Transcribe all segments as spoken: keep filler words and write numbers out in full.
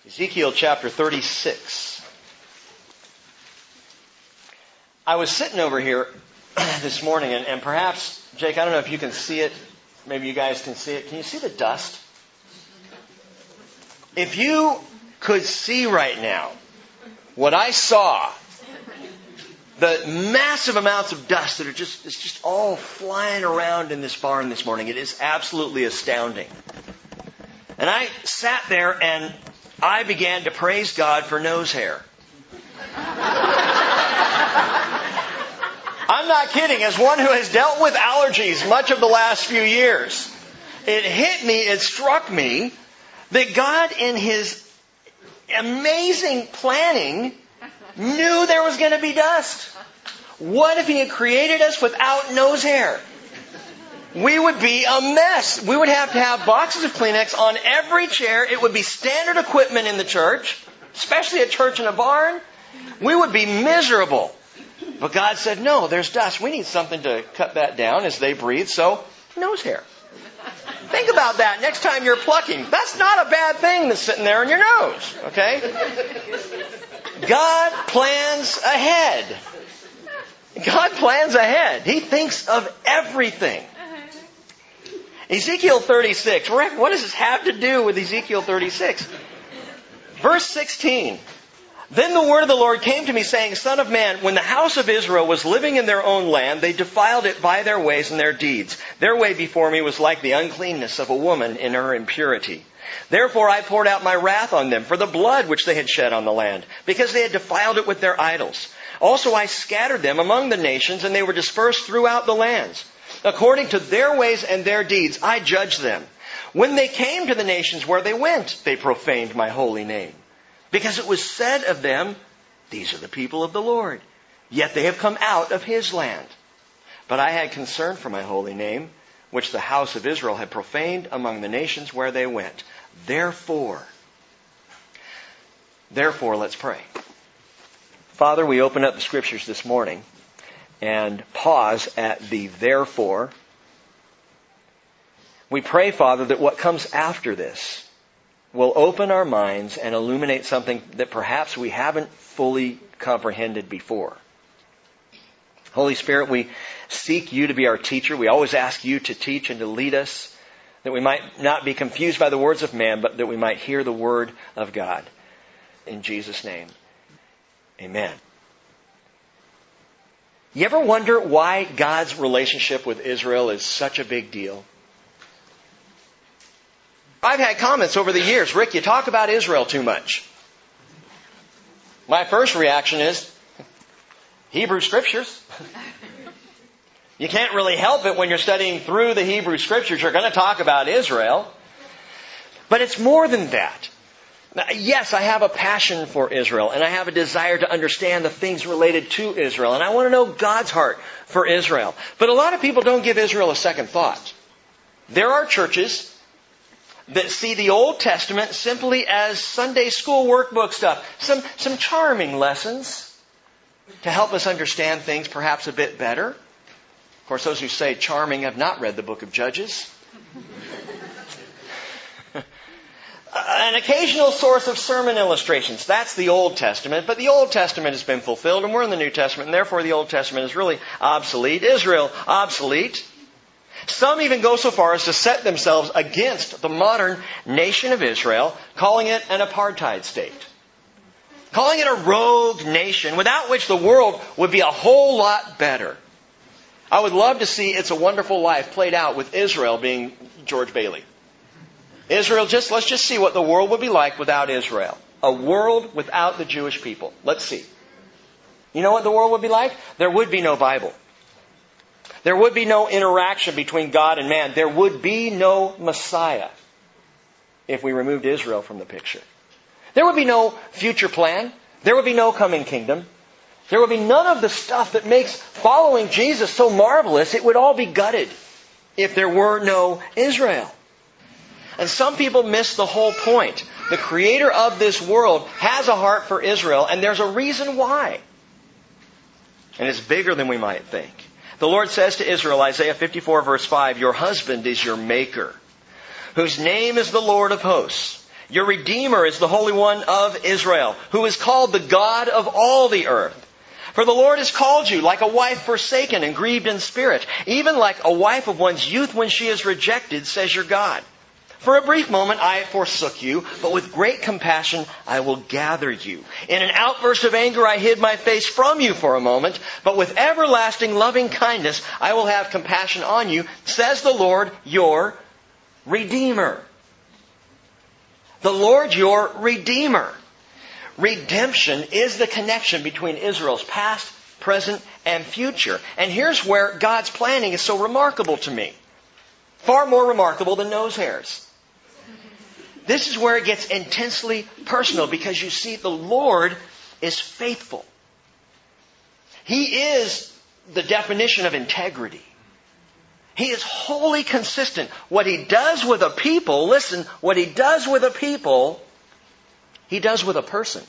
Ezekiel chapter thirty-six. I was sitting over here this morning, and, and perhaps, Jake, I don't know if you can see it. Maybe you guys can see it. Can you see the dust? If you could see right now what I saw, the massive amounts of dust that are just, it's just all flying around in this barn this morning, it is absolutely astounding. And I sat there and I began to praise God for nose hair. I'm not kidding. As one who has dealt with allergies much of the last few years, it hit me, it struck me, that God in His amazing planning knew there was going to be dust. What if He had created us without nose hair? We would be a mess. We would have to have boxes of Kleenex on every chair. It would be standard equipment in the church, especially a church in a barn. We would be miserable. But God said, no, there's dust. We need something to cut that down as they breathe. So, nose hair. Think about that next time you're plucking. That's not a bad thing that's sitting there in your nose. Okay? God plans ahead. God plans ahead. He thinks of everything. Ezekiel thirty-six. What does this have to do with Ezekiel thirty-six? Verse sixteen. Then the word of the Lord came to me saying, Son of man, when the house of Israel was living in their own land, they defiled it by their ways and their deeds. Their way before me was like the uncleanness of a woman in her impurity. Therefore I poured out my wrath on them for the blood which they had shed on the land, because they had defiled it with their idols. Also I scattered them among the nations, and they were dispersed throughout the lands. According to their ways and their deeds, I judged them. When they came to the nations where they went, they profaned my holy name. Because it was said of them, these are the people of the Lord. Yet they have come out of His land. But I had concern for my holy name, which the house of Israel had profaned among the nations where they went. Therefore, therefore, let's pray. Father, we open up the Scriptures this morning and pause at the therefore. We pray, Father, that what comes after this will open our minds and illuminate something that perhaps we haven't fully comprehended before. Holy Spirit, we seek You to be our teacher. We always ask You to teach and to lead us, that we might not be confused by the words of man, but that we might hear the Word of God. In Jesus' name, amen. You ever wonder why God's relationship with Israel is such a big deal? I've had comments over the years, Rick, you talk about Israel too much. My first reaction is, Hebrew Scriptures. You can't really help it when you're studying through the Hebrew Scriptures. You're going to talk about Israel. But it's more than that. Now, yes, I have a passion for Israel, and I have a desire to understand the things related to Israel, and I want to know God's heart for Israel. But a lot of people don't give Israel a second thought. There are churches that see the Old Testament simply as Sunday school workbook stuff, some, some charming lessons to help us understand things perhaps a bit better. Of course, those who say charming have not read the book of Judges. An occasional source of sermon illustrations. That's the Old Testament. But the Old Testament has been fulfilled, and we're in the New Testament, and therefore the Old Testament is really obsolete. Israel, obsolete. Some even go so far as to set themselves against the modern nation of Israel, calling it an apartheid state. Calling it a rogue nation, without which the world would be a whole lot better. I would love to see It's a Wonderful Life played out with Israel being George Bailey. Israel, just let's just see what the world would be like without Israel. A world without the Jewish people. Let's see. You know what the world would be like? There would be no Bible. There would be no interaction between God and man. There would be no Messiah if we removed Israel from the picture. There would be no future plan. There would be no coming kingdom. There would be none of the stuff that makes following Jesus so marvelous. It would all be gutted if there were no Israel. And some people miss the whole point. The Creator of this world has a heart for Israel, and there's a reason why. And it's bigger than we might think. The Lord says to Israel, Isaiah fifty-four verse five, Your husband is your maker, whose name is the Lord of hosts. Your Redeemer is the Holy One of Israel, who is called the God of all the earth. For the Lord has called you like a wife forsaken and grieved in spirit, even like a wife of one's youth when she is rejected, says your God. For a brief moment I forsook you, but with great compassion I will gather you. In an outburst of anger I hid my face from you for a moment, but with everlasting loving kindness I will have compassion on you, says the Lord your Redeemer. The Lord your Redeemer. Redemption is the connection between Israel's past, present, and future. And here's where God's planning is so remarkable to me. Far more remarkable than nose hairs. This is where it gets intensely personal, because you see, the Lord is faithful. He is the definition of integrity. He is wholly consistent. What He does with a people, listen, what He does with a people, He does with a person.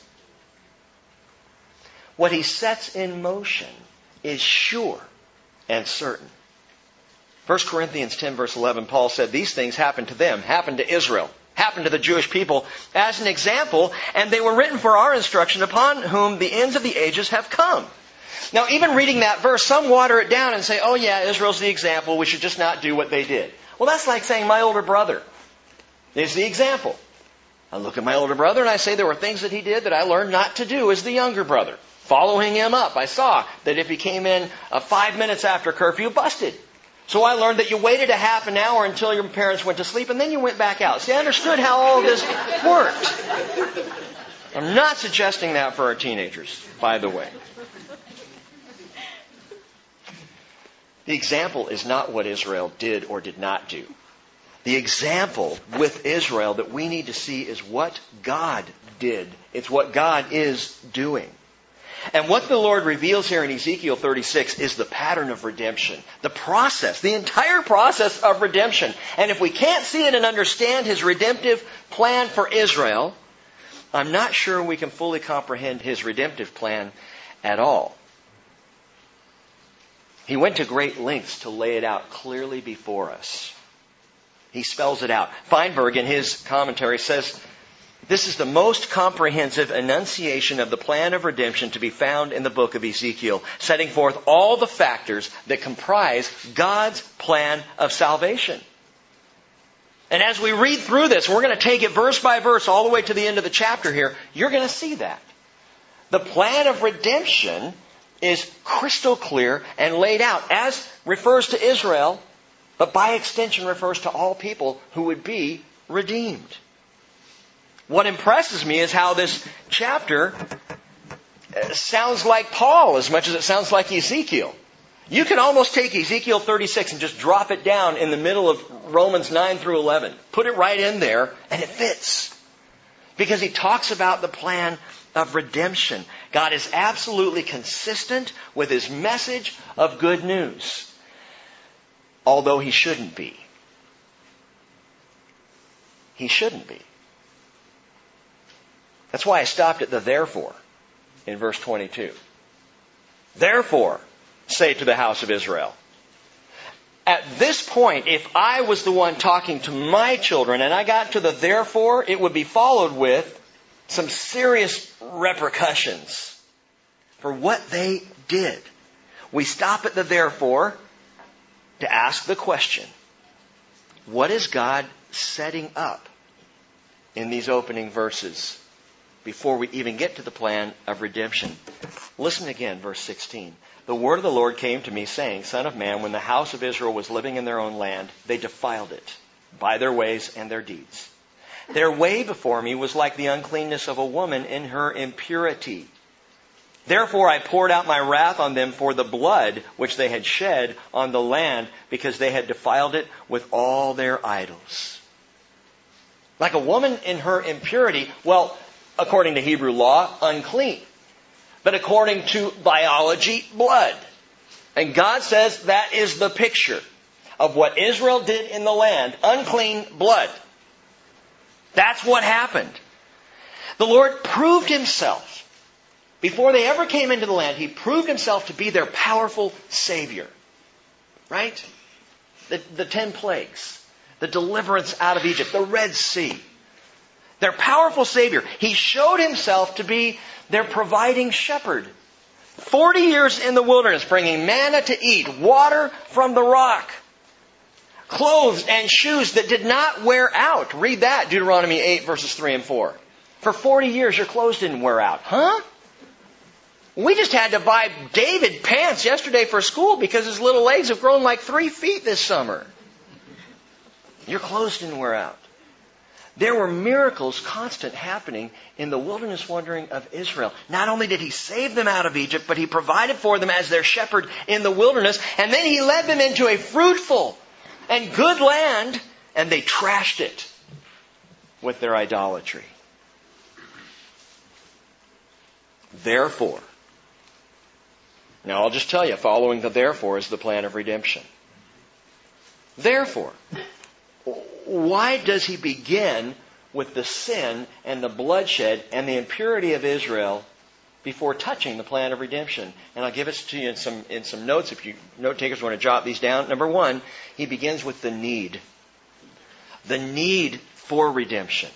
What He sets in motion is sure and certain. First Corinthians ten verse eleven, Paul said, these things happened to them, happened to Israel, happened to the Jewish people as an example, and they were written for our instruction, upon whom the ends of the ages have come. Now, even reading that verse, some water it down and say, oh yeah, Israel's the example, we should just not do what they did. Well, that's like saying my older brother is the example. I look at my older brother and I say there were things that he did that I learned not to do as the younger brother. Following him up, I saw that if he came in uh, five minutes after curfew, busted. So I learned that you waited a half an hour until your parents went to sleep and then you went back out. See, I understood how all of this worked. I'm not suggesting that for our teenagers, by the way. The example is not what Israel did or did not do. The example with Israel that we need to see is what God did. It's what God is doing. And what the Lord reveals here in Ezekiel thirty-six is the pattern of redemption. The process, the entire process of redemption. And if we can't see it and understand His redemptive plan for Israel, I'm not sure we can fully comprehend His redemptive plan at all. He went to great lengths to lay it out clearly before us. He spells it out. Feinberg, in his commentary, says, this is the most comprehensive enunciation of the plan of redemption to be found in the book of Ezekiel, setting forth all the factors that comprise God's plan of salvation. And as we read through this, we're going to take it verse by verse all the way to the end of the chapter here. You're going to see that. The plan of redemption is crystal clear and laid out, as refers to Israel, but by extension refers to all people who would be redeemed. What impresses me is how this chapter sounds like Paul as much as it sounds like Ezekiel. You can almost take Ezekiel thirty-six and just drop it down in the middle of Romans nine through eleven. Put it right in there and it fits. Because he talks about the plan of redemption. God is absolutely consistent with His message of good news. Although He shouldn't be. He shouldn't be. That's why I stopped at the therefore in verse twenty-two. Therefore, say to the house of Israel. At this point, if I was the one talking to my children and I got to the therefore, it would be followed with some serious repercussions for what they did. We stop at the therefore to ask the question, what is God setting up in these opening verses before we even get to the plan of redemption? Listen again, verse sixteen. The word of the Lord came to me, saying, Son of man, when the house of Israel was living in their own land, they defiled it by their ways and their deeds. Their way before me was like the uncleanness of a woman in her impurity. Therefore I poured out my wrath on them for the blood which they had shed on the land, because they had defiled it with all their idols. Like a woman in her impurity, well, according to Hebrew law, unclean. But according to biology, blood. And God says that is the picture of what Israel did in the land. Unclean blood. That's what happened. The Lord proved Himself. Before they ever came into the land, He proved Himself to be their powerful Savior. Right? The, the ten plagues. The deliverance out of Egypt. The Red Sea. their powerful Savior. He showed Himself to be their providing shepherd. Forty years in the wilderness, bringing manna to eat, water from the rock, clothes and shoes that did not wear out. Read that, Deuteronomy eight, verses three and four. For forty years, your clothes didn't wear out. Huh? We just had to buy David pants yesterday for school because his little legs have grown like three feet this summer. Your clothes didn't wear out. There were miracles constant happening in the wilderness wandering of Israel. Not only did He save them out of Egypt, but He provided for them as their shepherd in the wilderness. And then He led them into a fruitful and good land, and they trashed it with their idolatry. Therefore, now I'll just tell you, following the therefore is the plan of redemption. Therefore, why does He begin with the sin and the bloodshed and the impurity of Israel before touching the plan of redemption? And I'll give it to you in some, in some notes if you note takers want to jot these down. Number one, He begins with the need. The need for redemption.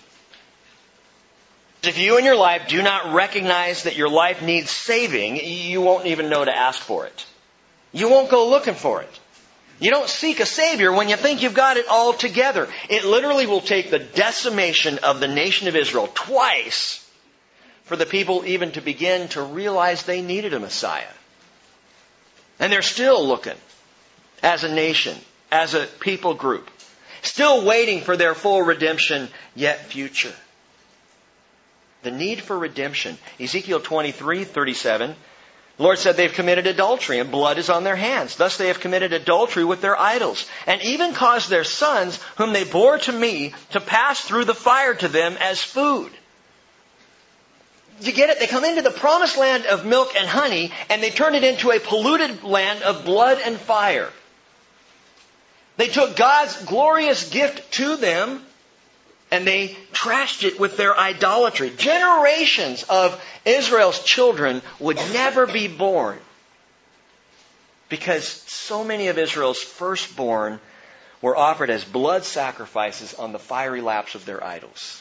If you in your life do not recognize that your life needs saving, you won't even know to ask for it. You won't go looking for it. You don't seek a Savior when you think you've got it all together. It literally will take the decimation of the nation of Israel twice for the people even to begin to realize they needed a Messiah. And they're still looking as a nation, as a people group, still waiting for their full redemption yet future. The need for redemption. Ezekiel twenty-three thirty-seven. The Lord said they've committed adultery and blood is on their hands. Thus they have committed adultery with their idols and even caused their sons, whom they bore to me, to pass through the fire to them as food. You get it? They come into the promised land of milk and honey and they turn it into a polluted land of blood and fire. They took God's glorious gift to them and they trashed it with their idolatry. Generations of Israel's children would never be born because so many of Israel's firstborn were offered as blood sacrifices on the fiery laps of their idols.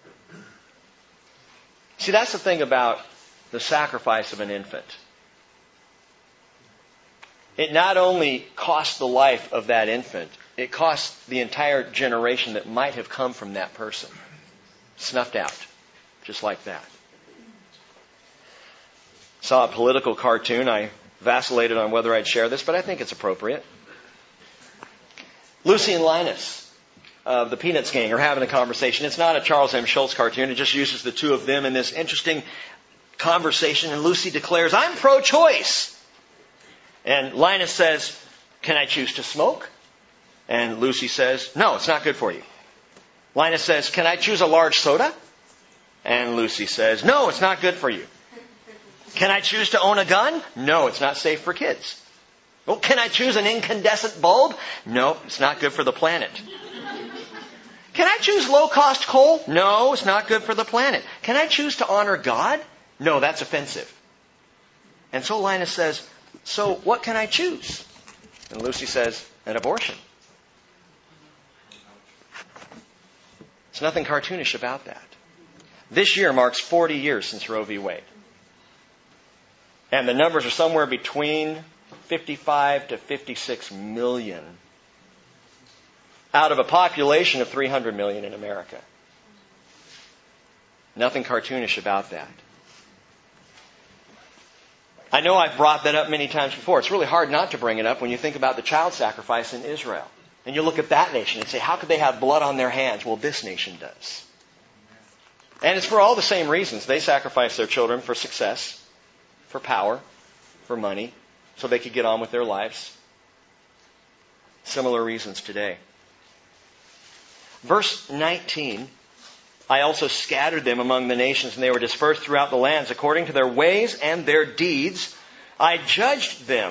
See, that's the thing about the sacrifice of an infant. It not only cost the life of that infant, it cost the entire generation that might have come from that person. Snuffed out. Just like that. Saw a political cartoon. I vacillated on whether I'd share this, but I think it's appropriate. Lucy and Linus of the Peanuts gang are having a conversation. It's not a Charles M. Schulz cartoon. It just uses the two of them in this interesting conversation. And Lucy declares, "I'm pro-choice." And Linus says, "Can I choose to smoke?" And Lucy says, "No, it's not good for you." Linus says, "Can I choose a large soda?" And Lucy says, "No, it's not good for you." "Can I choose to own a gun?" "No, it's not safe for kids." "Well, can I choose an incandescent bulb?" "No, it's not good for the planet." "Can I choose low-cost coal?" "No, it's not good for the planet." "Can I choose to honor God?" "No, that's offensive." And so Linus says, "So what can I choose?" And Lucy says, "An abortion." There's nothing cartoonish about that. This year marks forty years since Roe v. Wade. And the numbers are somewhere between fifty-five to fifty-six million out of a population of three hundred million in America. Nothing cartoonish about that. I know I've brought that up many times before. It's really hard not to bring it up when you think about the child sacrifice in Israel. And you look at that nation and say, how could they have blood on their hands? Well, this nation does. And it's for all the same reasons. They sacrifice their children for success, for power, for money, so they could get on with their lives. Similar reasons today. Verse nineteen, "I also scattered them among the nations, and they were dispersed throughout the lands. According to their ways and their deeds, I judged them."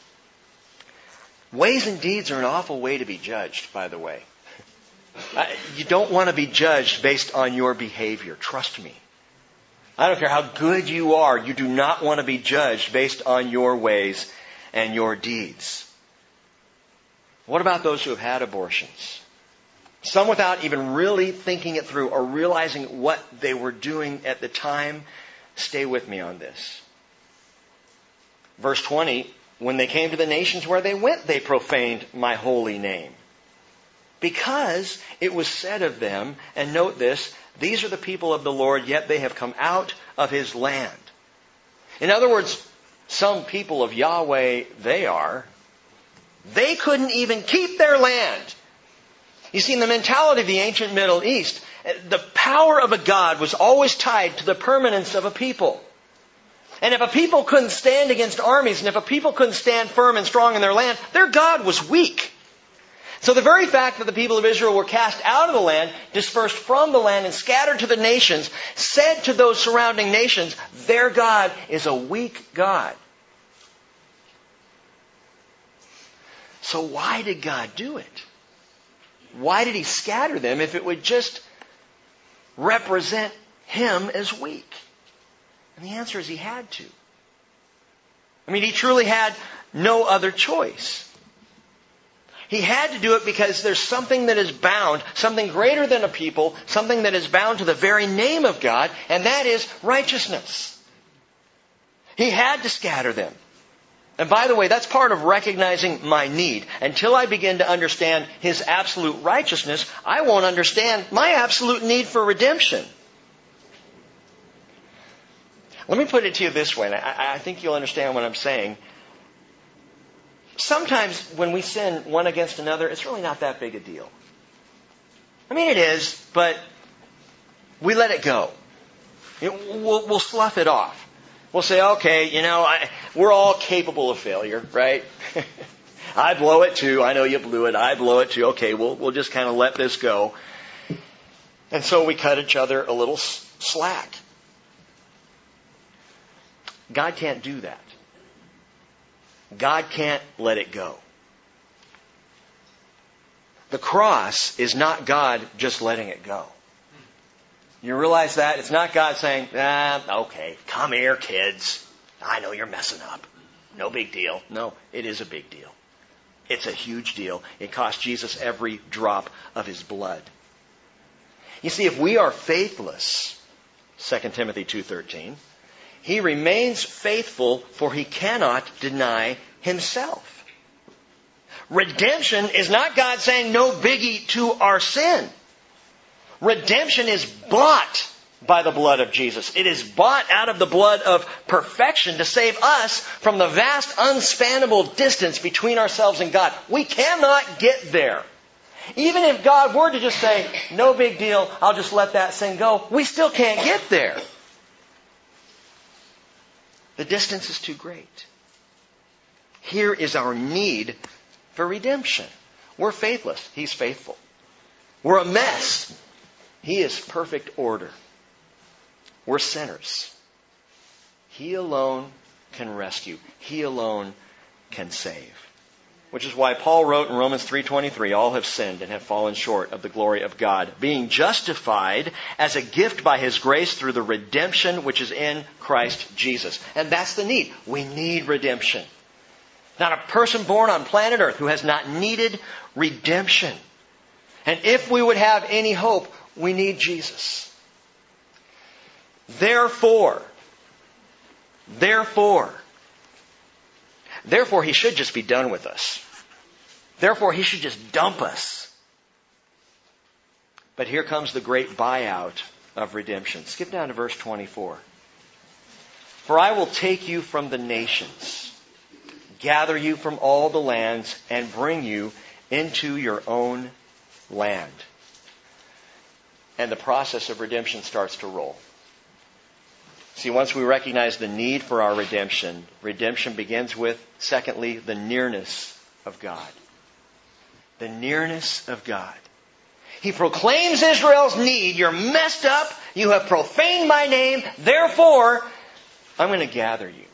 Ways and deeds are an awful way to be judged, by the way. You don't want to be judged based on your behavior. Trust me. I don't care how good you are. You do not want to be judged based on your ways and your deeds. What about those who have had abortions? Some without even really thinking it through or realizing what they were doing at the time. Stay with me on this. Verse twenty, when they came to the nations where they went, they profaned my holy name. Because it was said of them, and note this, these are the people of the Lord, yet they have come out of His land. In other words, some people of Yahweh they are, they couldn't even keep their land. You see, in the mentality of the ancient Middle East, the power of a god was always tied to the permanence of a people. And if a people couldn't stand against armies, and if a people couldn't stand firm and strong in their land, their God was weak. So the very fact that the people of Israel were cast out of the land, dispersed from the land, and scattered to the nations, said to those surrounding nations, their God is a weak God. So why did God do it? Why did He scatter them if it would just represent Him as weak? And the answer is He had to. I mean, He truly had no other choice. He had to do it because there's something that is bound, something greater than a people, something that is bound to the very name of God, and that is righteousness. He had to scatter them. And by the way, that's part of recognizing my need. Until I begin to understand His absolute righteousness, I won't understand my absolute need for redemption. Let me put it to you this way, and I, I think you'll understand what I'm saying. Sometimes when we sin one against another, it's really not that big a deal. I mean, it is, but we let it go. We'll, we'll slough it off. We'll say, okay, you know, I, we're all capable of failure, right? I blow it too. I know you blew it. I blow it too. Okay, we'll, we'll just kind of let this go. And so we cut each other a little slack. God can't do that. God can't let it go. The cross is not God just letting it go. You realize that? It's not God saying, ah, okay, come here, kids. I know you're messing up. No big deal. No, it is a big deal. It's a huge deal. It cost Jesus every drop of His blood. You see, if we are faithless, Second Timothy two thirteen, He remains faithful, for He cannot deny Himself. Redemption is not God saying no biggie to our sin. Redemption is bought by the blood of Jesus. It is bought out of the blood of perfection to save us from the vast, unspannable distance between ourselves and God. We cannot get there. Even if God were to just say, no big deal, I'll just let that sin go, we still can't get there. The distance is too great. Here is our need for redemption. We're faithless. He's faithful. We're a mess. He is perfect order. We're sinners. He alone can rescue. He alone can save. Which is why Paul wrote in Romans three twenty-three, all have sinned and have fallen short of the glory of God, being justified as a gift by His grace through the redemption which is in Christ Jesus. And that's the need. We need redemption. Not a person born on planet Earth who has not needed redemption. And if we would have any hope, we need Jesus. Therefore, therefore, therefore He should just be done with us. Therefore He should just dump us. But here comes the great buyout of redemption. Skip down to verse twenty-four. For I will take you from the nations, gather you from all the lands, and bring you into your own land. And the process of redemption starts to roll. See, once we recognize the need for our redemption, redemption begins with, secondly, the nearness of God. The nearness of God. He proclaims Israel's need. You're messed up. You have profaned my name. Therefore, I'm going to gather you.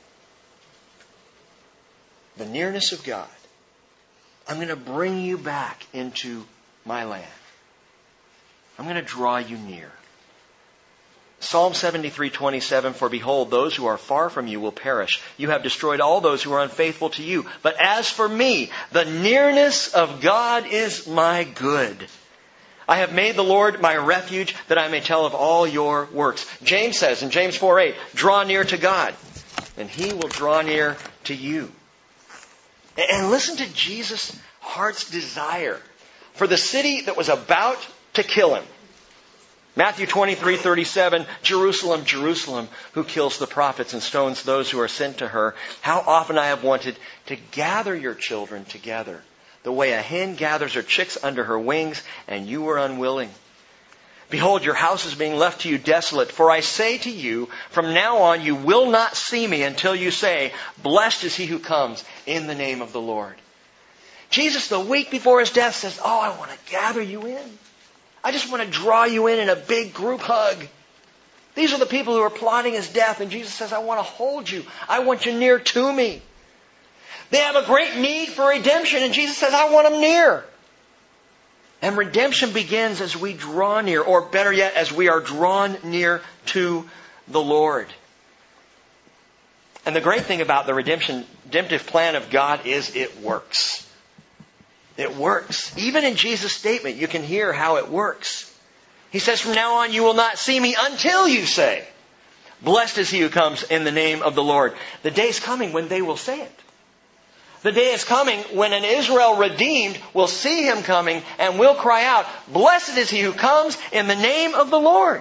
The nearness of God. I'm going to bring you back into my land. I'm going to draw you near. Psalm seventy-three twenty-seven, for behold, those who are far from you will perish. You have destroyed all those who are unfaithful to you. But as for me, the nearness of God is my good. I have made the Lord my refuge, that I may tell of all your works. James says in James four eight, draw near to God, and He will draw near to you. And listen to Jesus' heart's desire for the city that was about to kill Him. Matthew twenty-three thirty-seven, Jerusalem, Jerusalem, who kills the prophets and stones those who are sent to her. How often I have wanted to gather your children together, the way a hen gathers her chicks under her wings, and you were unwilling. Behold, your house is being left to you desolate. For I say to you, from now on you will not see me until you say, blessed is he who comes in the name of the Lord. Jesus, the week before His death, says, oh, I want to gather you in. I just want to draw you in in a big group hug. These are the people who are plotting His death. And Jesus says, I want to hold you. I want you near to me. They have a great need for redemption. And Jesus says, I want them near. And redemption begins as we draw near, or better yet, as we are drawn near to the Lord. And the great thing about the redemption, redemptive plan of God is it works. It works. Even in Jesus' statement, you can hear how it works. He says, from now on you will not see me until you say, blessed is he who comes in the name of the Lord. The day is coming when they will say it. The day is coming when an Israel redeemed will see Him coming and will cry out, blessed is he who comes in the name of the Lord.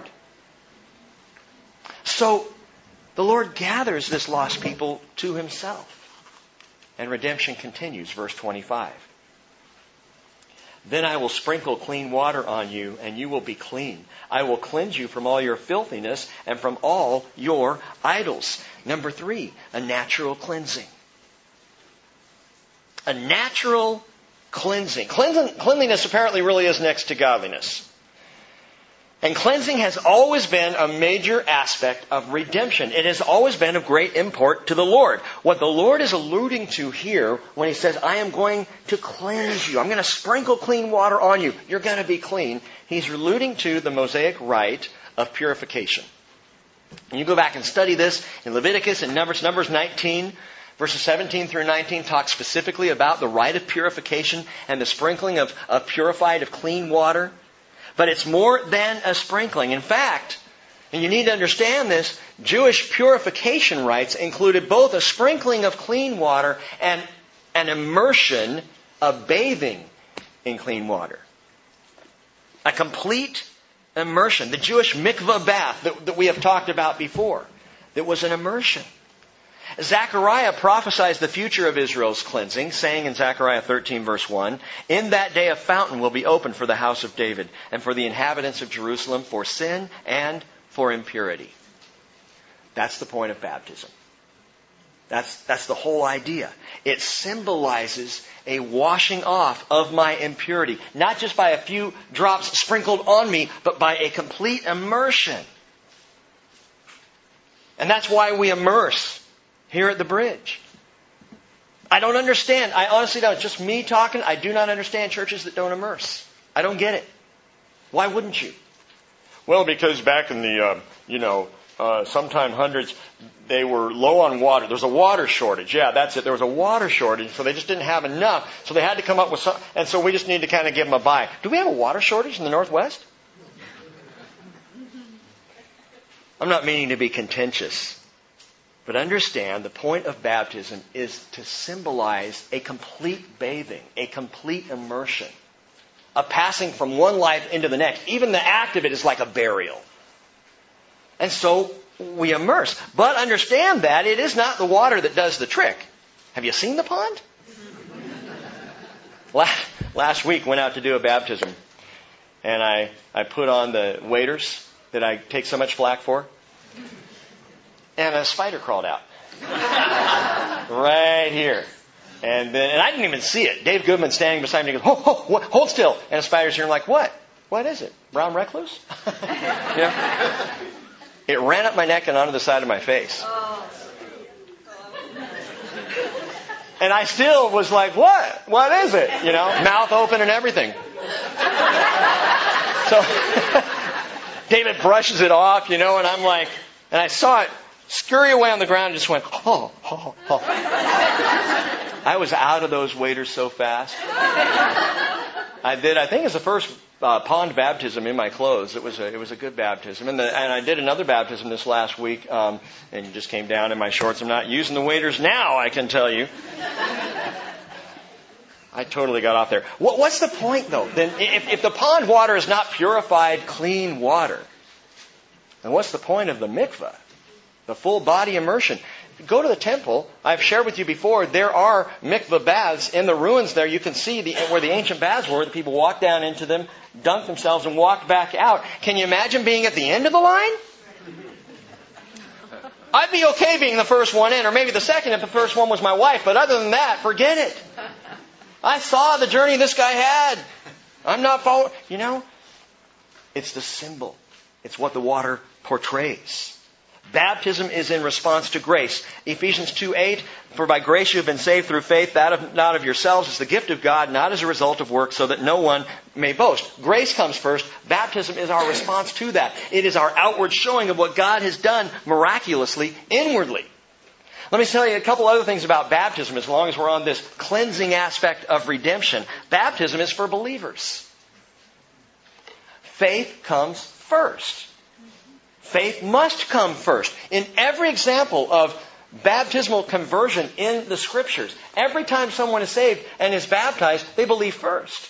So the Lord gathers this lost people to Himself. And redemption continues, verse twenty-five. Then I will sprinkle clean water on you, and you will be clean. I will cleanse you from all your filthiness and from all your idols. Number three, a natural cleansing. A natural cleansing. Cleanliness apparently really is next to godliness. And cleansing has always been a major aspect of redemption. It has always been of great import to the Lord. What the Lord is alluding to here when He says, I am going to cleanse you. I'm going to sprinkle clean water on you. You're going to be clean. He's alluding to the Mosaic rite of purification. And you go back and study this in Leviticus and Numbers, Numbers nineteen, verses seventeen through nineteen talk specifically about the rite of purification and the sprinkling of, of purified, of clean water. But it's more than a sprinkling. In fact, and you need to understand this, Jewish purification rites included both a sprinkling of clean water and an immersion of bathing in clean water. A complete immersion. The Jewish mikvah bath that, that we have talked about before. That was an immersion. Zechariah prophesies the future of Israel's cleansing, saying in Zechariah thirteen verse one, in that day a fountain will be opened for the house of David and for the inhabitants of Jerusalem for sin and for impurity. That's the point of baptism. That's, that's the whole idea. It symbolizes a washing off of my impurity. Not just by a few drops sprinkled on me, but by a complete immersion. And that's why we immerse here at the bridge. I don't understand. I honestly don't. Just me talking. I do not understand churches that don't immerse. I don't get it. Why wouldn't you? Well, because back in the, uh, you know, uh, sometime hundreds, they were low on water. There was a water shortage. Yeah, that's it. There was a water shortage, so they just didn't have enough. So they had to come up with some, and so we just need to kind of give them a buy. Do we have a water shortage in the Northwest? I'm not meaning to be contentious. But understand, the point of baptism is to symbolize a complete bathing, a complete immersion, a passing from one life into the next. Even the act of it is like a burial. And so we immerse. But understand that it is not the water that does the trick. Have you seen the pond? Last week, went out to do a baptism. And I, I put on the waders that I take so much flack for. And a spider crawled out. Right here. And then, and I didn't even see it. Dave Goodman standing beside me goes, oh, oh, what? Hold still. And a spider's here. I'm like, what? What is it? Brown recluse? Yeah. It ran up my neck and onto the side of my face. And I still was like, what? What is it? You know, mouth open and everything. So, David brushes it off, you know, and I'm like, and I saw it scurry away on the ground and just went, oh, oh, oh. I was out of those waders so fast. I did, I think it's the first uh, pond baptism in my clothes. It was a, it was a good baptism. And, the, and I did another baptism this last week, um, and it just came down in my shorts. I'm not using the waders now, I can tell you. I totally got off there. What, what's the point, though? Then, if, if the pond water is not purified, clean water, then what's the point of the mikveh? The full body immersion. Go to the temple. I've shared with you before, there are mikveh baths in the ruins there. You can see the, where the ancient baths were. The people walked down into them, dunked themselves, and walked back out. Can you imagine being at the end of the line? I'd be okay being the first one in, or maybe the second if the first one was my wife. But other than that, forget it. I saw the journey this guy had. I'm not following. You know, it's the symbol. It's what the water portrays. Baptism is in response to grace. Ephesians two eight, for by grace you have been saved through faith, that of, not of yourselves, is the gift of God, not as a result of works, so that no one may boast. Grace comes first. Baptism is our response to that. It is our outward showing of what God has done miraculously, inwardly. Let me tell you a couple other things about baptism as long as we're on this cleansing aspect of redemption. Baptism is for believers. Faith comes first. Faith must come first. In every example of baptismal conversion in the Scriptures, every time someone is saved and is baptized, they believe first.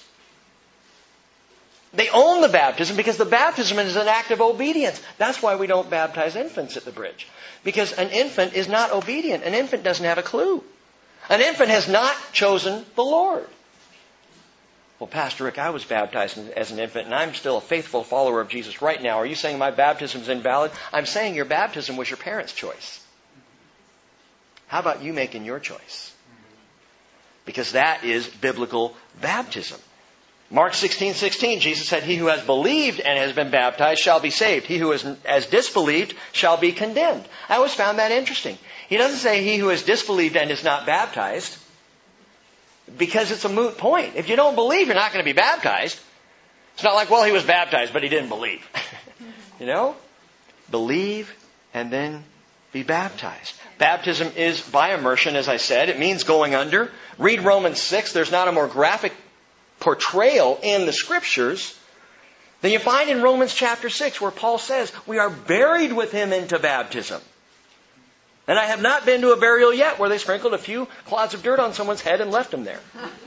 They own the baptism because the baptism is an act of obedience. That's why we don't baptize infants at the bridge. Because an infant is not obedient. An infant doesn't have a clue. An infant has not chosen the Lord. Well, Pastor Rick, I was baptized as an infant and I'm still a faithful follower of Jesus right now. Are you saying my baptism is invalid? I'm saying your baptism was your parents' choice. How about you making your choice? Because that is biblical baptism. Mark sixteen sixteen, Jesus said, he who has believed and has been baptized shall be saved. He who has disbelieved shall be condemned. I always found that interesting. He doesn't say he who has disbelieved and is not baptized, because it's a moot point. If you don't believe, you're not going to be baptized. It's not like, well, he was baptized, but he didn't believe. You know? Believe and then be baptized. Baptism is by immersion, as I said. It means going under. Read Romans six. There's not a more graphic portrayal in the Scriptures than you find in Romans chapter six, where Paul says, we are buried with him into baptism. And I have not been to a burial yet where they sprinkled a few clods of dirt on someone's head and left him there.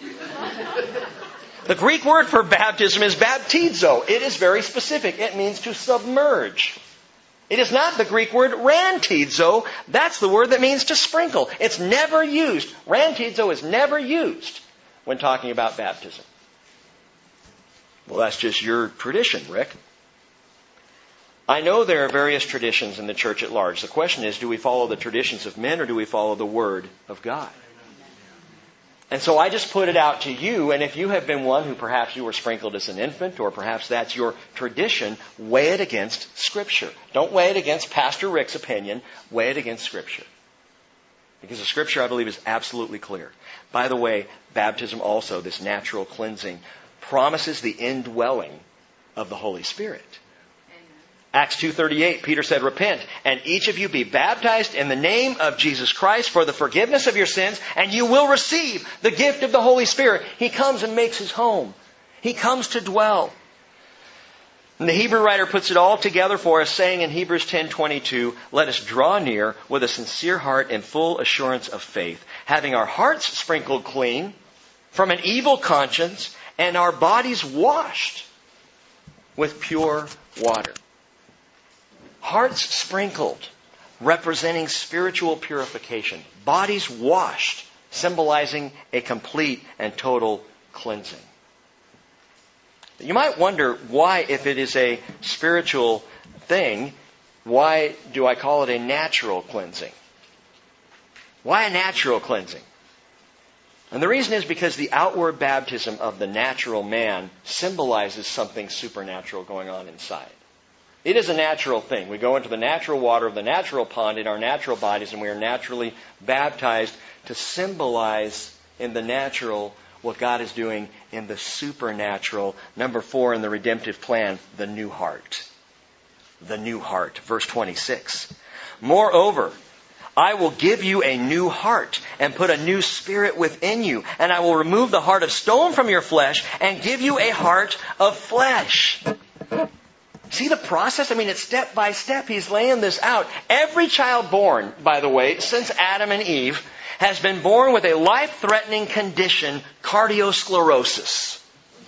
The Greek word for baptism is baptizo. It is very specific. It means to submerge. It is not the Greek word rantizo. That's the word that means to sprinkle. It's never used. Rantizo is never used when talking about baptism. Well, that's just your tradition, Rick. I know there are various traditions in the church at large. The question is, do we follow the traditions of men or do we follow the Word of God? And so I just put it out to you, and if you have been one who perhaps you were sprinkled as an infant, or perhaps that's your tradition, weigh it against Scripture. Don't weigh it against Pastor Rick's opinion. Weigh it against Scripture. Because the Scripture, I believe, is absolutely clear. By the way, baptism also, this natural cleansing, promises the indwelling of the Holy Spirit. Acts two thirty-eight, Peter said, repent, and each of you be baptized in the name of Jesus Christ for the forgiveness of your sins, and you will receive the gift of the Holy Spirit. He comes and makes his home. He comes to dwell. And the Hebrew writer puts it all together for us, saying in Hebrews ten twenty-two, let us draw near with a sincere heart and full assurance of faith, having our hearts sprinkled clean from an evil conscience and our bodies washed with pure water. Hearts sprinkled, representing spiritual purification. Bodies washed, symbolizing a complete and total cleansing. You might wonder why, if it is a spiritual thing, why do I call it a natural cleansing? Why a natural cleansing? And the reason is because the outward baptism of the natural man symbolizes something supernatural going on inside. It is a natural thing. We go into the natural water of the natural pond in our natural bodies, and we are naturally baptized to symbolize in the natural what God is doing in the supernatural. Number four in the redemptive plan, the new heart. The new heart. Verse twenty-six. Moreover, I will give you a new heart and put a new spirit within you. And I will remove the heart of stone from your flesh and give you a heart of flesh. See the process? I mean, it's step by step. He's laying this out. Every child born, by the way, since Adam and Eve, has been born with a life-threatening condition, cardiosclerosis.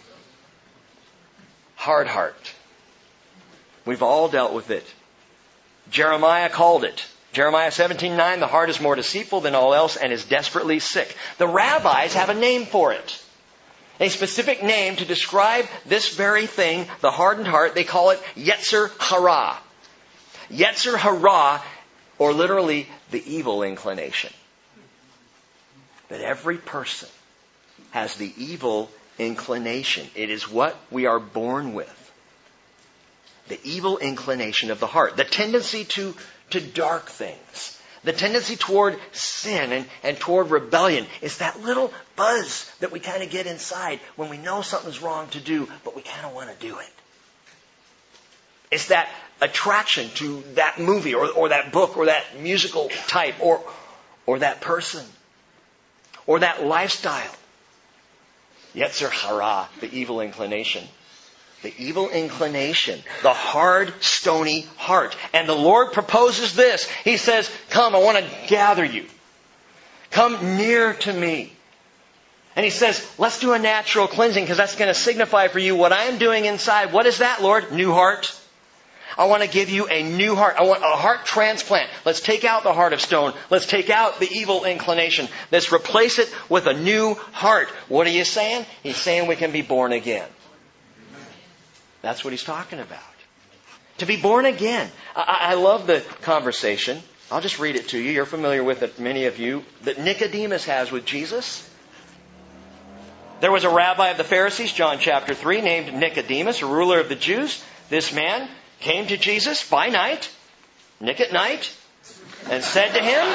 Hard heart. We've all dealt with it. Jeremiah called it. Jeremiah seventeen nine, the heart is more deceitful than all else and is desperately sick. The rabbis have a name for it. A specific name to describe this very thing, the hardened heart. They call it Yetzer Hara. Yetzer Hara, or literally the evil inclination. That every person has the evil inclination. It is what we are born with. The evil inclination of the heart. The tendency to, to dark things. The tendency toward sin and, and toward rebellion is that little buzz that we kind of get inside when we know something's wrong to do, but we kind of want to do it. It's that attraction to that movie or, or that book or that musical type or, or that person or that lifestyle. Yetzer Hara, the evil inclination. The evil inclination, the hard, stony heart. And the Lord proposes this. He says, come, I want to gather you. Come near to me. And He says, let's do a natural cleansing because that's going to signify for you what I am doing inside. What is that, Lord? New heart. I want to give you a new heart. I want a heart transplant. Let's take out the heart of stone. Let's take out the evil inclination. Let's replace it with a new heart. What are you saying? He's saying we can be born again. That's what He's talking about. To be born again. I, I love the conversation. I'll just read it to you. You're familiar with it, many of you, that Nicodemus has with Jesus. There was a rabbi of the Pharisees, John chapter three, named Nicodemus, a ruler of the Jews. This man came to Jesus by night, Nick at night, and said to Him,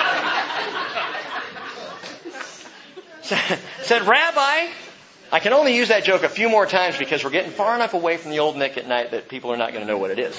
said, Rabbi, I can only use that joke a few more times because we're getting far enough away from the old Nick at night that people are not going to know what it is.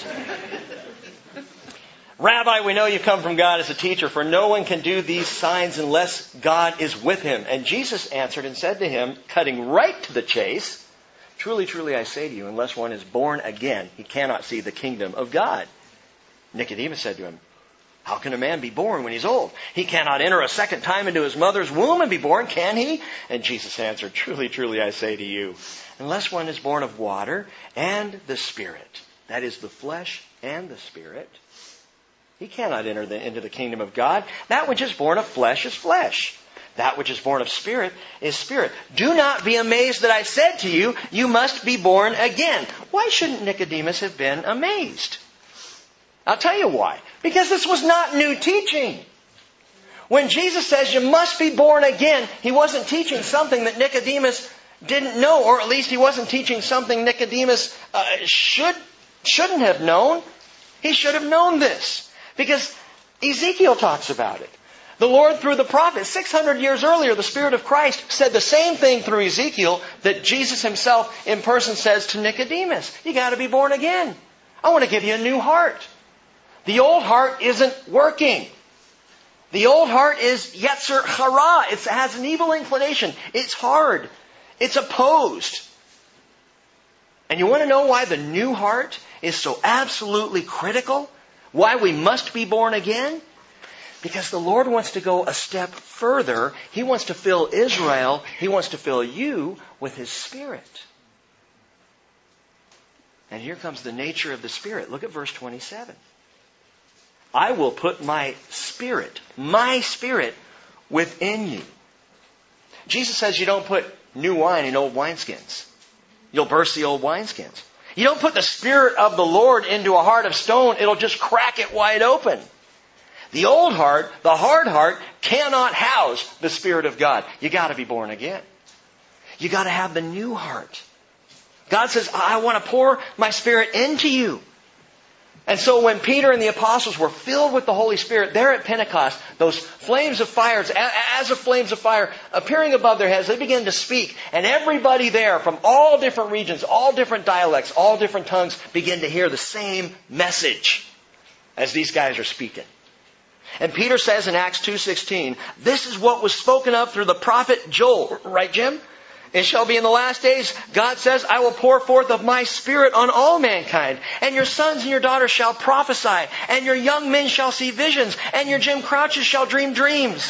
Rabbi, we know you come from God as a teacher, for no one can do these signs unless God is with him. And Jesus answered and said to him, cutting right to the chase, truly, truly, I say to you, unless one is born again, he cannot see the kingdom of God. Nicodemus said to him, how can a man be born when he's old? He cannot enter a second time into his mother's womb and be born, can he? And Jesus answered, truly, truly, I say to you, unless one is born of water and the Spirit, that is the flesh and the Spirit, he cannot enter the, into the kingdom of God. That which is born of flesh is flesh. That which is born of spirit is spirit. Do not be amazed that I said to you, you must be born again. Why shouldn't Nicodemus have been amazed? I'll tell you why. Because this was not new teaching. When Jesus says you must be born again, He wasn't teaching something that Nicodemus didn't know, or at least He wasn't teaching something Nicodemus uh, should, shouldn't have known. He should have known this. Because Ezekiel talks about it. The Lord, through the prophet, six hundred years earlier, the Spirit of Christ said the same thing through Ezekiel that Jesus Himself in person says to Nicodemus. You got to be born again. I want to give you a new heart. The old heart isn't working. The old heart is Yetzer Hara. It has an evil inclination. It's hard. It's opposed. And you want to know why the new heart is so absolutely critical? Why we must be born again? Because the Lord wants to go a step further. He wants to fill Israel. He wants to fill you with His Spirit. And here comes the nature of the Spirit. Look at verse twenty-seven. I will put my Spirit, my Spirit, within you. Jesus says you don't put new wine in old wineskins. You'll burst the old wineskins. You don't put the Spirit of the Lord into a heart of stone. It'll just crack it wide open. The old heart, the hard heart, cannot house the Spirit of God. You got to be born again. You got to have the new heart. God says, I want to pour my Spirit into you. And so when Peter and the apostles were filled with the Holy Spirit there at Pentecost, those flames of fire, as of flames of fire appearing above their heads, they began to speak. And everybody there from all different regions, all different dialects, all different tongues began to hear the same message as these guys are speaking. And Peter says in Acts two sixteen, this is what was spoken of through the prophet Joel. Right, Jim? It shall be in the last days, God says, I will pour forth of my Spirit on all mankind. And your sons and your daughters shall prophesy. And your young men shall see visions. And your Jim Crouches shall dream dreams.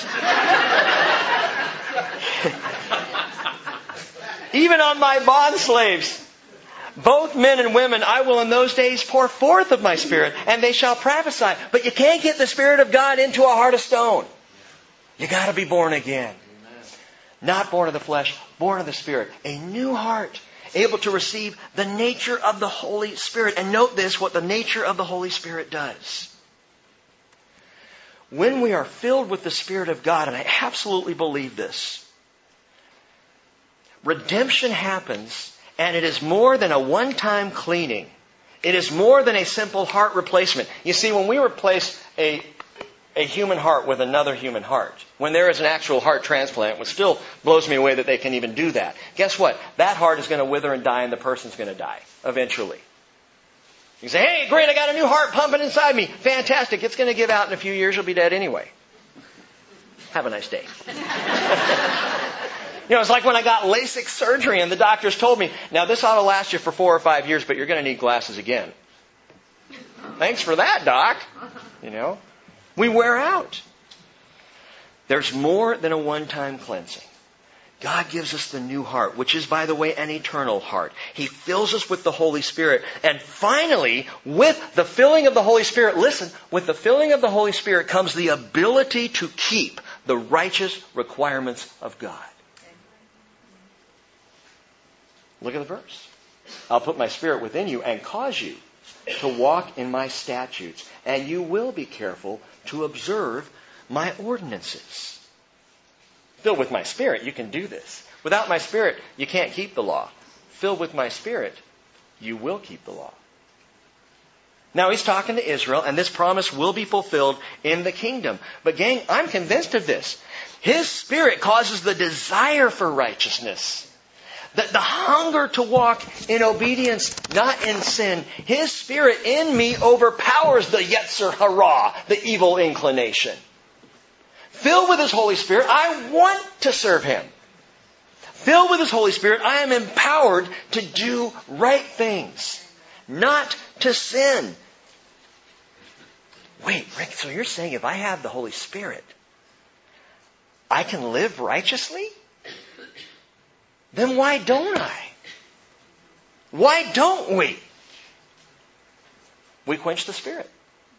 Even on my bond slaves, both men and women, I will in those days pour forth of my Spirit, and they shall prophesy. But you can't get the Spirit of God into a heart of stone. You got to be born again. Not born of the flesh, born of the Spirit. A new heart, able to receive the nature of the Holy Spirit. And note this, what the nature of the Holy Spirit does. When we are filled with the Spirit of God, and I absolutely believe this, redemption happens, and it is more than a one-time cleaning. It is more than a simple heart replacement. You see, when we replace a a human heart with another human heart, when there is an actual heart transplant, which still blows me away that they can even do that, guess what? That heart is going to wither and die, and the person's going to die eventually. You say, hey, great, I got a new heart pumping inside me. Fantastic. It's going to give out in a few years. You'll be dead anyway. Have a nice day. You know, it's like when I got LASIK surgery and the doctors told me, now this ought to last you for four or five years, but you're going to need glasses again. Thanks for that, Doc. You know, we wear out. There's more than a one-time cleansing. God gives us the new heart, which is, by the way, an eternal heart. He fills us with the Holy Spirit. And finally, with the filling of the Holy Spirit, listen, with the filling of the Holy Spirit comes the ability to keep the righteous requirements of God. Look at the verse. I'll put my Spirit within you and cause you to walk in my statutes, and you will be careful to observe my ordinances. Filled with my Spirit, you can do this. Without my Spirit, you can't keep the law. Filled with my Spirit, you will keep the law. Now he's talking to Israel, and this promise will be fulfilled in the kingdom. But gang, I'm convinced of this. His Spirit causes the desire for righteousness. The, the hunger to walk in obedience, not in sin. His Spirit in me overpowers the Yetzer Hara, the evil inclination. Filled with His Holy Spirit, I want to serve Him. Filled with His Holy Spirit, I am empowered to do right things, not to sin. Wait, Rick, so you're saying if I have the Holy Spirit, I can live righteously? Then why don't I? Why don't we? We quench the Spirit.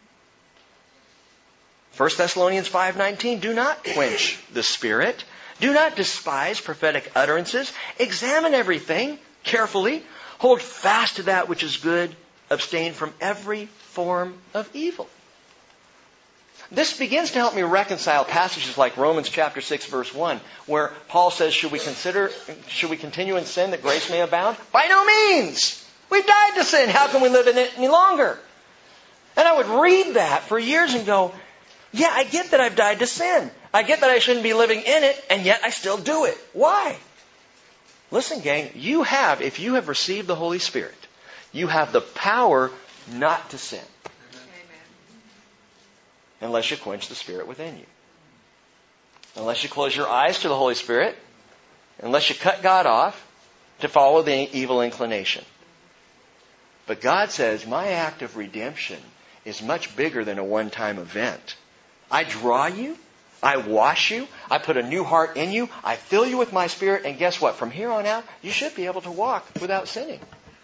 First Thessalonians five nineteen, do not quench the Spirit. Do not despise prophetic utterances. Examine everything carefully. Hold fast to that which is good. Abstain from every form of evil. This begins to help me reconcile passages like Romans chapter six verse one, where Paul says, should we consider, should we continue in sin that grace may abound? By no means! We've died to sin. How can we live in it any longer? And I would read that for years and go, yeah, I get that I've died to sin. I get that I shouldn't be living in it, and yet I still do it. Why? Listen, gang, you have, if you have received the Holy Spirit, you have the power not to sin. Unless you quench the Spirit within you. Unless you close your eyes to the Holy Spirit. Unless you cut God off to follow the evil inclination. But God says, my act of redemption is much bigger than a one-time event. I draw you. I wash you. I put a new heart in you. I fill you with my Spirit. And guess what? From here on out, you should be able to walk without sinning.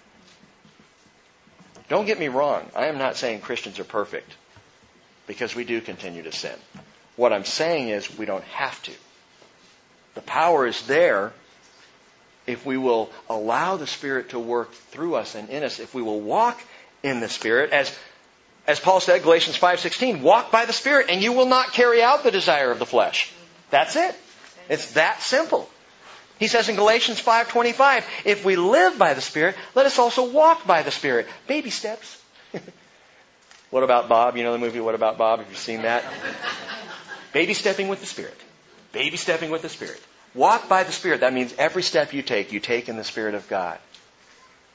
Don't get me wrong. I am not saying Christians are perfect. Because we do continue to sin. What I'm saying is we don't have to. The power is there if we will allow the Spirit to work through us and in us. If we will walk in the Spirit. As, as Paul said, Galatians five sixteen, walk by the Spirit and you will not carry out the desire of the flesh. That's it. It's that simple. He says in Galatians five twenty-five, if we live by the Spirit, let us also walk by the Spirit. Baby steps. What About Bob? You know the movie What About Bob? Have you seen that? Baby stepping with the Spirit. Baby stepping with the Spirit. Walk by the Spirit. That means every step you take, you take in the Spirit of God.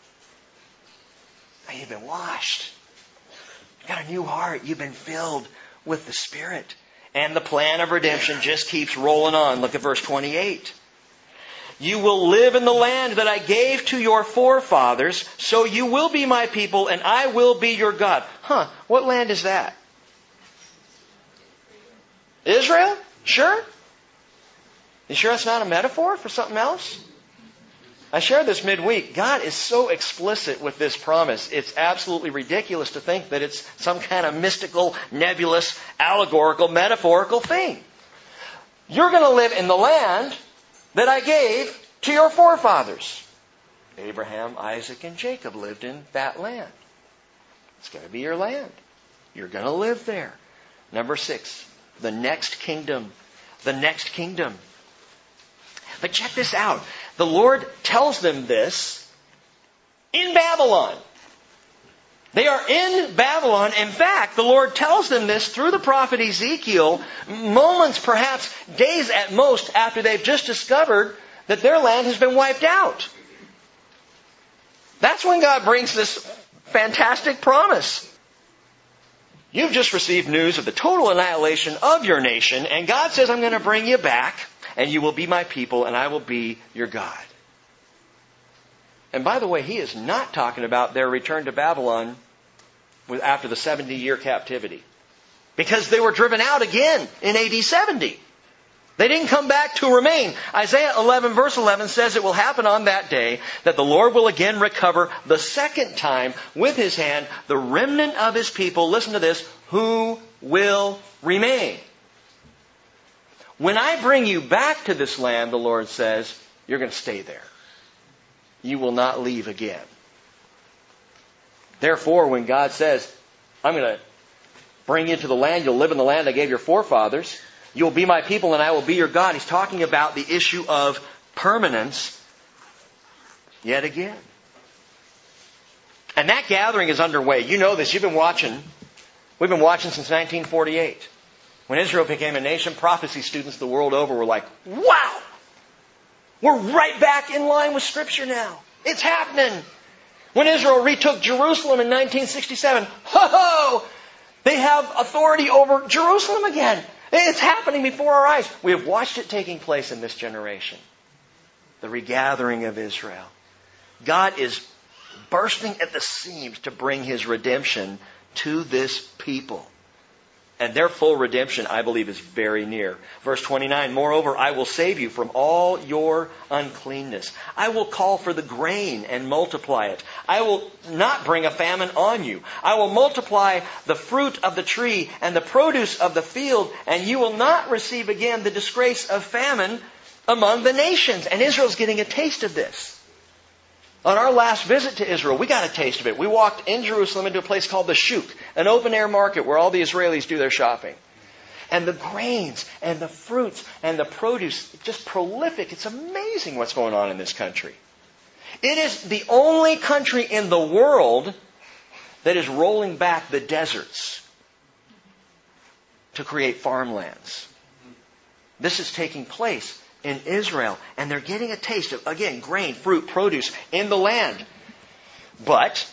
Now you've been washed. You've got a new heart. You've been filled with the Spirit. And the plan of redemption just keeps rolling on. Look at verse twenty-eight. You will live in the land that I gave to your forefathers, so you will be my people and I will be your God. Huh, what land is that? Israel? Sure? You sure that's not a metaphor for something else? I shared this midweek. God is so explicit with this promise. It's absolutely ridiculous to think that it's some kind of mystical, nebulous, allegorical, metaphorical thing. You're going to live in the land that I gave to your forefathers. Abraham, Isaac, and Jacob lived in that land. It's going to be your land. You're going to live there. Number six, the next kingdom. The next kingdom. But check this out. The Lord tells them this in Babylon. They are in Babylon. In fact, the Lord tells them this through the prophet Ezekiel, moments, perhaps days at most, after they've just discovered that their land has been wiped out. That's when God brings this fantastic promise. You've just received news of the total annihilation of your nation, and God says, I'm going to bring you back, and you will be my people, and I will be your God. And by the way, He is not talking about their return to Babylon after the seventy-year captivity. Because they were driven out again in A D seventy. They didn't come back to remain. Isaiah eleven verse eleven says it will happen on that day that the Lord will again recover the second time with His hand the remnant of His people, listen to this, who will remain. When I bring you back to this land, the Lord says, you're going to stay there. You will not leave again. Therefore, when God says, I'm going to bring you to the land, you'll live in the land I gave your forefathers, you'll be my people and I will be your God. He's talking about the issue of permanence yet again. And that gathering is underway. You know this. You've been watching. We've been watching since nineteen forty-eight. When Israel became a nation, prophecy students the world over were like, wow! We're right back in line with Scripture now. It's happening. When Israel retook Jerusalem in nineteen sixty-seven, ho-ho! They have authority over Jerusalem again. It's happening before our eyes. We have watched it taking place in this generation. The regathering of Israel. God is bursting at the seams to bring His redemption to this people. And their full redemption, I believe, is very near. Verse twenty-nine, moreover, I will save you from all your uncleanness. I will call for the grain and multiply it. I will not bring a famine on you. I will multiply the fruit of the tree and the produce of the field, and you will not receive again the disgrace of famine among the nations. And Israel's getting a taste of this. On our last visit to Israel, we got a taste of it. We walked in Jerusalem into a place called the Shuk, an open-air market where all the Israelis do their shopping. And the grains and the fruits and the produce, just prolific. It's amazing what's going on in this country. It is the only country in the world that is rolling back the deserts to create farmlands. This is taking place in Israel. And they're getting a taste of, again, grain, fruit, produce in the land. But,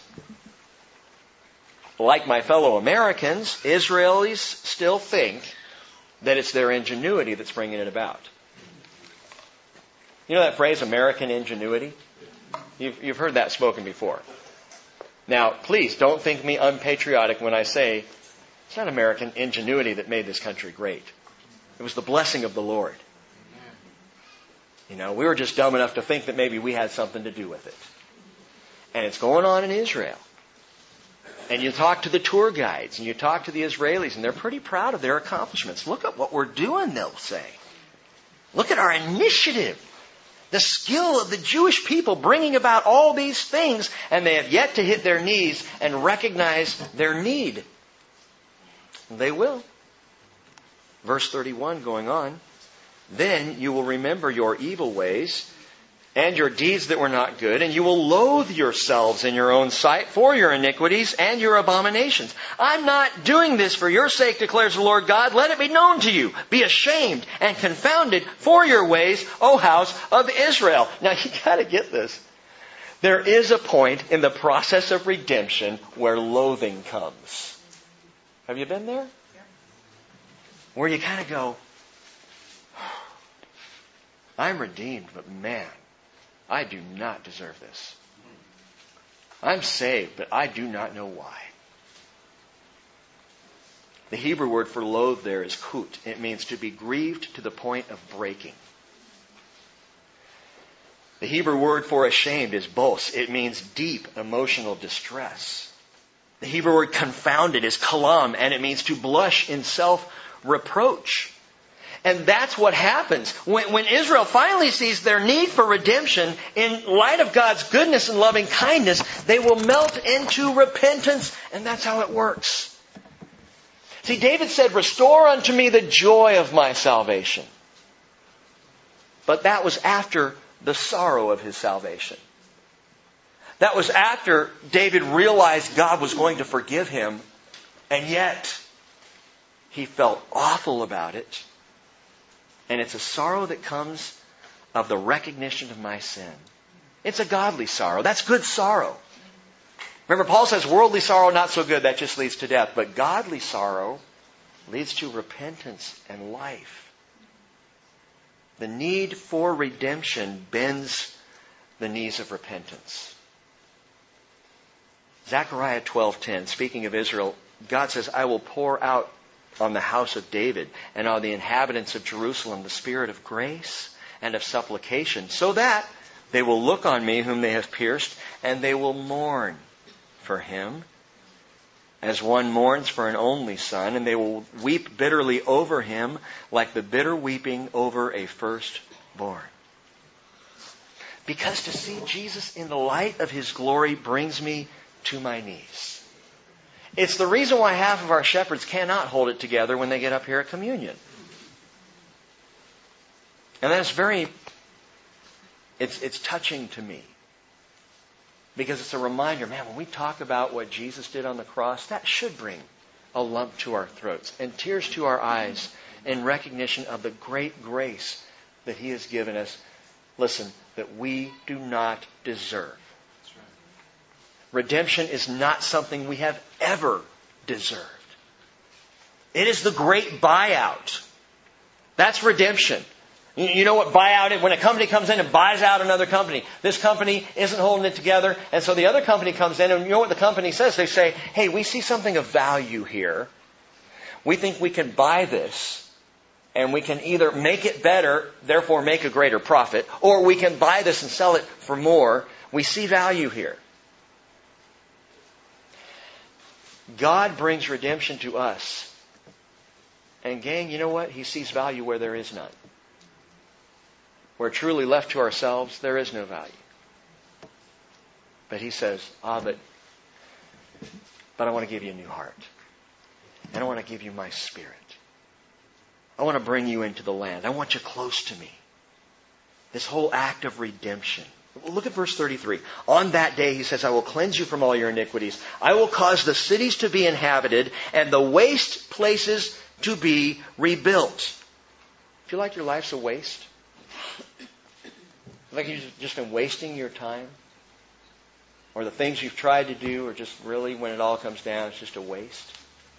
like my fellow Americans, Israelis still think that it's their ingenuity that's bringing it about. You know that phrase, American ingenuity? You've, you've heard that spoken before. Now, please don't think me unpatriotic when I say it's not American ingenuity that made this country great. It was the blessing of the Lord. You know, we were just dumb enough to think that maybe we had something to do with it. And it's going on in Israel. And you talk to the tour guides and you talk to the Israelis and they're pretty proud of their accomplishments. Look at what we're doing, they'll say. Look at our initiative. The skill of the Jewish people bringing about all these things, and they have yet to hit their knees and recognize their need. They will. Verse thirty-one going on. Then you will remember your evil ways and your deeds that were not good, and you will loathe yourselves in your own sight for your iniquities and your abominations. I'm not doing this for your sake, declares the Lord God. Let it be known to you. Be ashamed and confounded for your ways, O house of Israel. Now you got to get this. There is a point in the process of redemption where loathing comes. Have you been there? where you kind of go, I'm redeemed, but man, I do not deserve this. I'm saved, but I do not know why. The Hebrew word for loathe there is kut. It means to be grieved to the point of breaking. The Hebrew word for ashamed is bos. It means deep emotional distress. The Hebrew word confounded is kalam, and it means to blush in self-reproach. And that's what happens. When, when Israel finally sees their need for redemption, in light of God's goodness and loving kindness, they will melt into repentance, and that's how it works. See, David said, restore unto me the joy of my salvation. But that was after the sorrow of his salvation. That was after David realized God was going to forgive him, and yet he felt awful about it. And it's a sorrow that comes of the recognition of my sin. It's a godly sorrow. That's good sorrow. Remember, Paul says worldly sorrow not so good. That just leads to death. But godly sorrow leads to repentance and life. The need for redemption bends the knees of repentance. Zechariah twelve ten, speaking of Israel, God says, I will pour out on the house of David and on the inhabitants of Jerusalem the spirit of grace and of supplication, so that they will look on me whom they have pierced, and they will mourn for him as one mourns for an only son, and they will weep bitterly over him like the bitter weeping over a firstborn. Because to see Jesus in the light of his glory brings me to my knees. It's the reason why half of our shepherds cannot hold it together when they get up here at communion. And that's very, it's, it's touching to me. Because it's a reminder, man, when we talk about what Jesus did on the cross, that should bring a lump to our throats and tears to our eyes in recognition of the great grace that he has given us. Listen, that we do not deserve. Redemption is not something we have ever deserved. It is the great buyout. That's redemption. You know what buyout is? When a company comes in and buys out another company. This company isn't holding it together, and so the other company comes in, and you know what the company says? They say, hey, we see something of value here. We think we can buy this, and we can either make it better, therefore make a greater profit, or we can buy this and sell it for more. We see value here. God brings redemption to us. And gang, you know what? He sees value where there is none. Where truly left to ourselves, there is no value. But he says, ah, but, but I want to give you a new heart. And I want to give you my spirit. I want to bring you into the land. I want you close to me. This whole act of redemption. Look at verse thirty-three. On that day, he says, I will cleanse you from all your iniquities. I will cause the cities to be inhabited and the waste places to be rebuilt. Feel like your life's a waste? Like you've just been wasting your time? Or the things you've tried to do are just really, when it all comes down, it's just a waste?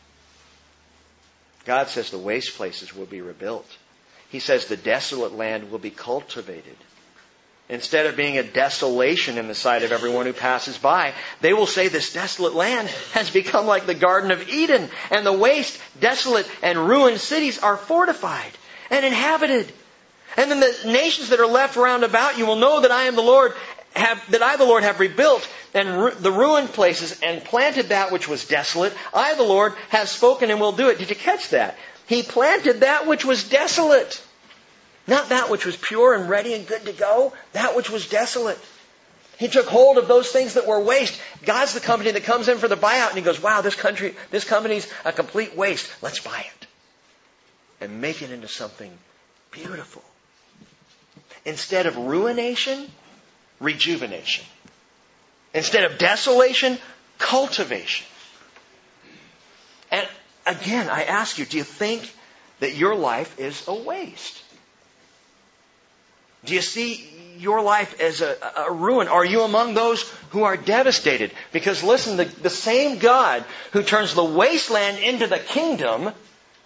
God says the waste places will be rebuilt. He says the desolate land will be cultivated. Instead of being a desolation in the sight of everyone who passes by, they will say this desolate land has become like the Garden of Eden, and the waste, desolate, and ruined cities are fortified and inhabited. And then the nations that are left round about you will know that I am the Lord, have, that I, the Lord, have rebuilt and ru- the ruined places and planted that which was desolate. I, the Lord, have spoken and will do it. Did you catch that? He planted that which was desolate. Not that which was pure and ready and good to go. That which was desolate. He took hold of those things that were waste. God's the company that comes in for the buyout, and he goes, wow, this country, this company's a complete waste. Let's buy it. And make it into something beautiful. Instead of ruination, rejuvenation. Instead of desolation, cultivation. And again, I ask you, do you think that your life is a waste? Do you see your life as a, a ruin? Are you among those who are devastated? Because listen, the, the same God who turns the wasteland into the kingdom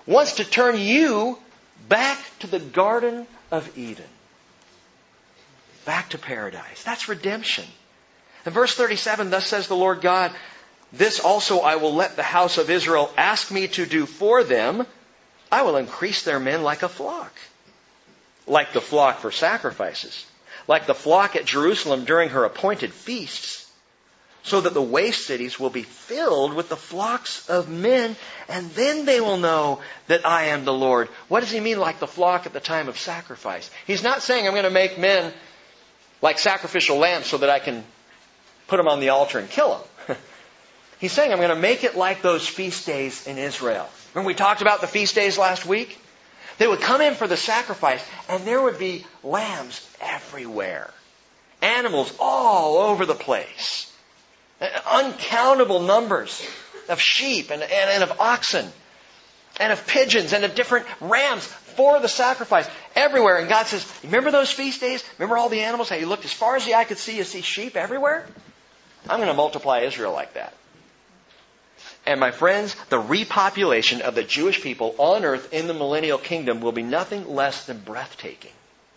wants to turn you back to the Garden of Eden. Back to paradise. That's redemption. In verse thirty-seven, thus says the Lord God, this also I will let the house of Israel ask me to do for them. I will increase their men like a flock. Like the flock for sacrifices. Like the flock at Jerusalem during her appointed feasts. So that the waste cities will be filled with the flocks of men, and then they will know that I am the Lord. What does he mean like the flock at the time of sacrifice? He's not saying I'm going to make men like sacrificial lambs so that I can put them on the altar and kill them. He's saying I'm going to make it like those feast days in Israel. Remember we talked about the feast days last week? They would come in for the sacrifice, and there would be lambs everywhere. Animals all over the place. Uncountable numbers of sheep and, and, and of oxen and of pigeons and of different rams for the sacrifice everywhere. And God says, remember those feast days? Remember all the animals? How you looked as far as the eye could see, you see sheep everywhere? I'm going to multiply Israel like that. And my friends, the repopulation of the Jewish people on earth in the millennial kingdom will be nothing less than breathtaking.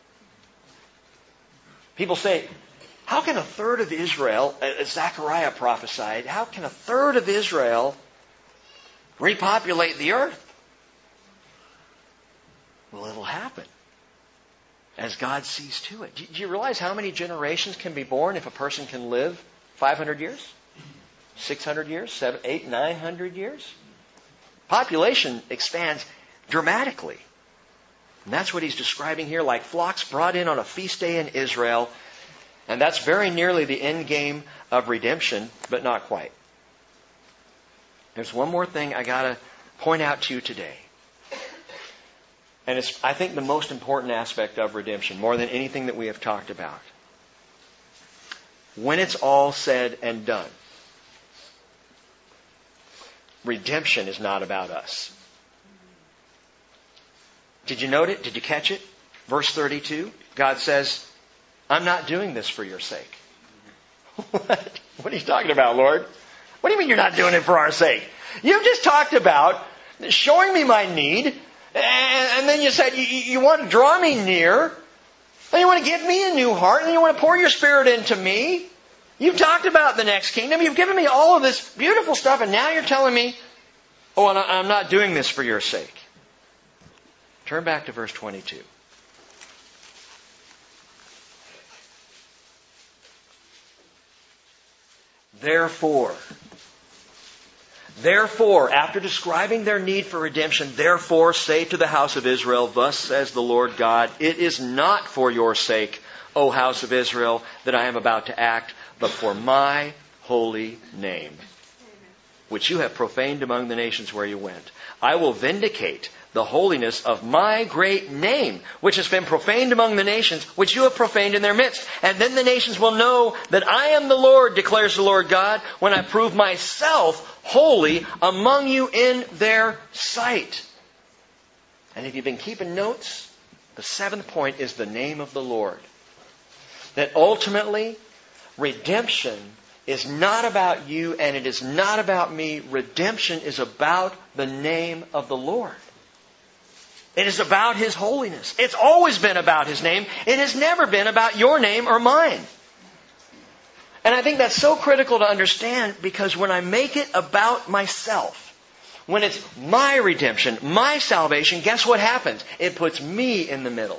People say, how can a third of Israel, as Zechariah prophesied, how can a third of Israel repopulate the earth? Well, it'll happen as God sees to it. Do you realize how many generations can be born if a person can live five hundred years? six hundred years? seven, eight, nine hundred years? Population expands dramatically. And that's what he's describing here, like flocks brought in on a feast day in Israel. And that's very nearly the end game of redemption, but not quite. There's one more thing I got to point out to you today. And it's, I think, the most important aspect of redemption, more than anything that we have talked about. When it's all said and done, redemption is not about us. Did you note it? Did you catch it? Verse thirty-two, God says, I'm not doing this for your sake. What? What are you talking about, Lord? What do you mean you're not doing it for our sake? You've just talked about showing me my need, and, and then you said you, you want to draw me near, and you want to give me a new heart, and you want to pour your Spirit into me. You've talked about the next kingdom. You've given me all of this beautiful stuff, and now you're telling me, oh, I'm not doing this for your sake. Turn back to verse twenty-two. Therefore, therefore, after describing their need for redemption, therefore say to the house of Israel, thus says the Lord God, it is not for your sake, O house of Israel, that I am about to act, but for my holy name, which you have profaned among the nations where you went. I will vindicate the holiness of my great name, which has been profaned among the nations, which you have profaned in their midst. And then the nations will know that I am the Lord, declares the Lord God, when I prove myself holy among you in their sight. And if you've been keeping notes, the seventh point is the name of the Lord. That ultimately, redemption is not about you and it is not about me. Redemption is about the name of the Lord. It is about His holiness. It's always been about His name. It has never been about your name or mine. And I think that's so critical to understand, because when I make it about myself, when it's my redemption, my salvation, guess what happens? It puts me in the middle.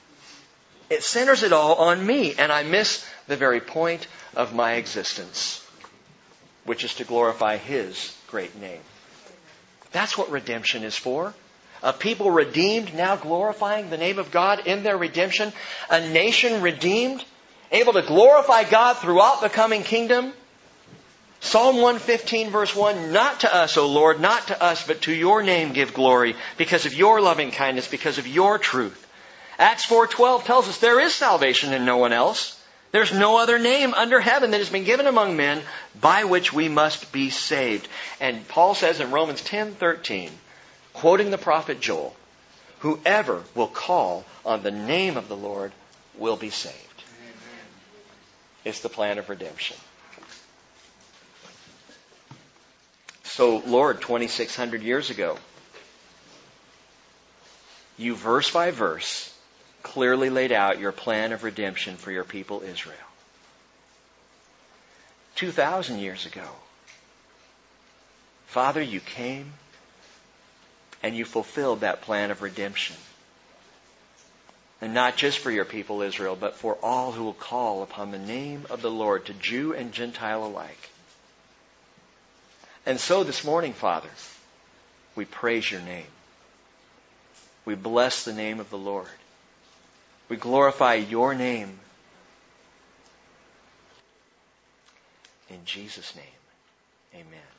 It centers it all on me, and I miss the very point of my existence, which is to glorify His great name. That's what redemption is for. A people redeemed, now glorifying the name of God in their redemption. A nation redeemed, able to glorify God throughout the coming kingdom. Psalm one fifteen verse one, not to us, O Lord, not to us, but to your name give glory, because of your loving kindness, because of your truth. Acts four twelve tells us there is salvation in no one else. There's no other name under heaven that has been given among men by which we must be saved. And Paul says in Romans ten thirteen, quoting the prophet Joel, whoever will call on the name of the Lord will be saved. Amen. It's the plan of redemption. So, Lord, twenty-six hundred years ago, you verse by verse clearly laid out your plan of redemption for your people Israel. Two thousand years ago, Father, you came and you fulfilled that plan of redemption. And not just for your people Israel, but for all who will call upon the name of the Lord, to Jew and Gentile alike. And so this morning, Father, we praise your name. We bless the name of the Lord. We glorify your name. In Jesus' name, amen.